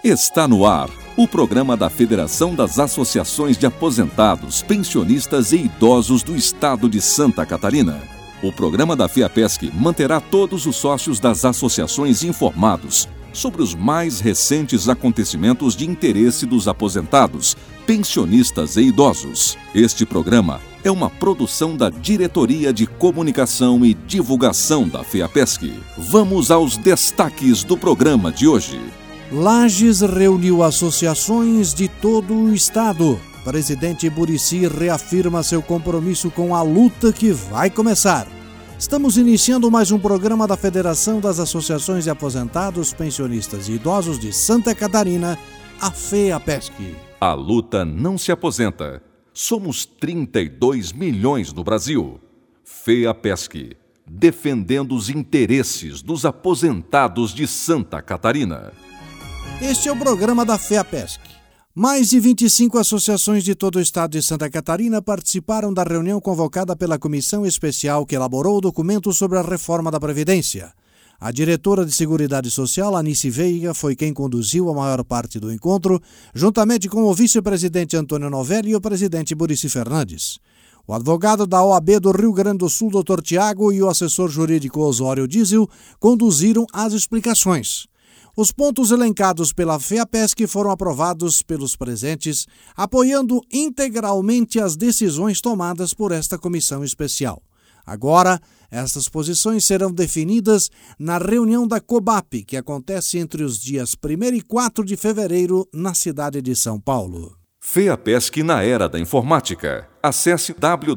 Está no ar o programa da Federação das Associações de Aposentados, Pensionistas e Idosos do Estado de Santa Catarina. O programa da FEAPESC manterá todos os sócios das associações informados sobre os mais recentes acontecimentos de interesse dos aposentados, pensionistas e idosos. Este programa é uma produção da Diretoria de Comunicação e Divulgação da FEAPESC. Vamos aos destaques do programa de hoje. Lages reuniu associações de todo o estado. Presidente Muricy reafirma seu compromisso com a luta que vai começar. Estamos iniciando mais um programa da Federação das Associações de Aposentados, Pensionistas e Idosos de Santa Catarina, a FEAPESC. A luta não se aposenta. Somos 32 milhões no Brasil. FEAPESC, defendendo os interesses dos aposentados de Santa Catarina. Este é o programa da FEAPESC. Mais de 25 associações de todo o estado de Santa Catarina participaram da reunião convocada pela comissão especial que elaborou o documento sobre a reforma da Previdência. A diretora de Seguridade Social, Anice Veiga, foi quem conduziu a maior parte do encontro, juntamente com o vice-presidente Antônio Novelli e o presidente Muricy Fernandes. O advogado da OAB do Rio Grande do Sul, Dr. Tiago, e o assessor jurídico Osório Diesel conduziram as explicações. Os pontos elencados pela FEAPESC foram aprovados pelos presentes, apoiando integralmente as decisões tomadas por esta comissão especial. Agora, estas posições serão definidas na reunião da COBAP, que acontece entre os dias 1º e 4 de fevereiro na cidade de São Paulo. FEAPESC na era da informática. Acesse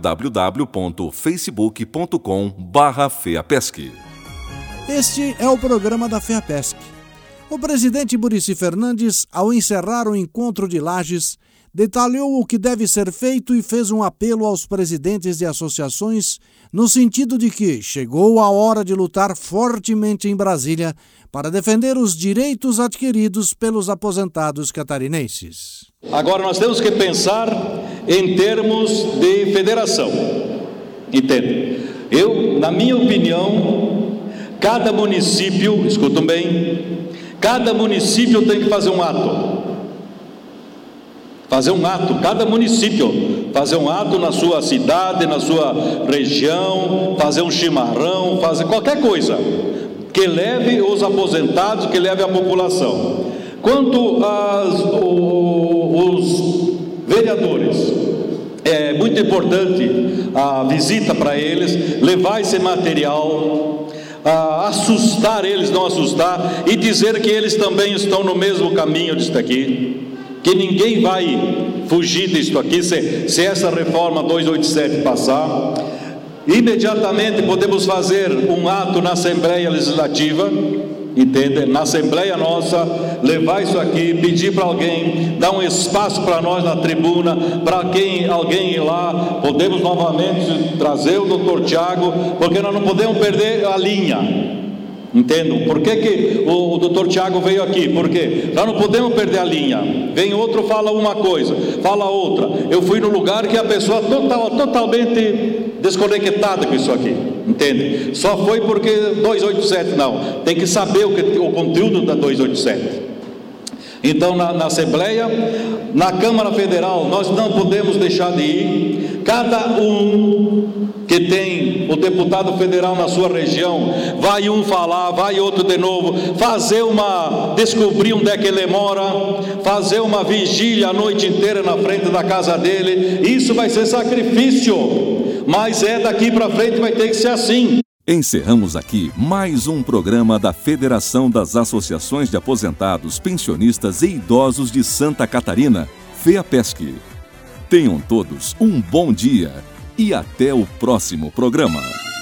www.facebook.com/FEAPESC. Este é o programa da FEAPESC. O presidente Muricy Fernandes, ao encerrar o encontro de Lages, detalhou o que deve ser feito e fez um apelo aos presidentes de associações no sentido de que chegou a hora de lutar fortemente em Brasília para defender os direitos adquiridos pelos aposentados catarinenses. Agora nós temos que pensar em termos de federação. Entende? Na minha opinião, cada município, escutam bem, cada município tem que fazer um ato. Cada município fazer um ato na sua cidade, na sua região, fazer um chimarrão, fazer qualquer coisa que leve os aposentados, que leve a população. Quanto os vereadores, é muito importante a visita para eles, levar esse material, assustar eles, não assustar, e dizer que eles também estão no mesmo caminho disso aqui, que ninguém vai fugir disso aqui se essa reforma 287 passar. Imediatamente podemos fazer um ato na Assembleia Legislativa, entende? Na Assembleia nossa, levar isso aqui, pedir para alguém, dar um espaço para nós na tribuna, para alguém ir lá. Podemos novamente trazer o Dr. Tiago, porque nós não podemos perder a linha. Entendam? Por que o Dr. Tiago veio aqui? Porque nós não podemos perder a linha. Vem outro, fala uma coisa, fala outra. Eu fui no lugar que a pessoa totalmente desconectada com isso aqui. Entende? Só foi porque 287, não. Tem que saber o conteúdo da 287. Então, na Assembleia, na Câmara Federal, nós não podemos deixar de ir. Cada um que tem o deputado federal na sua região, vai um falar, vai outro de novo, descobrir onde é que ele mora, fazer uma vigília a noite inteira na frente da casa dele. Isso vai ser sacrifício, mas daqui para frente vai ter que ser assim. Encerramos aqui mais um programa da Federação das Associações de Aposentados, Pensionistas e Idosos de Santa Catarina, FEAPESC. Tenham todos um bom dia e até o próximo programa.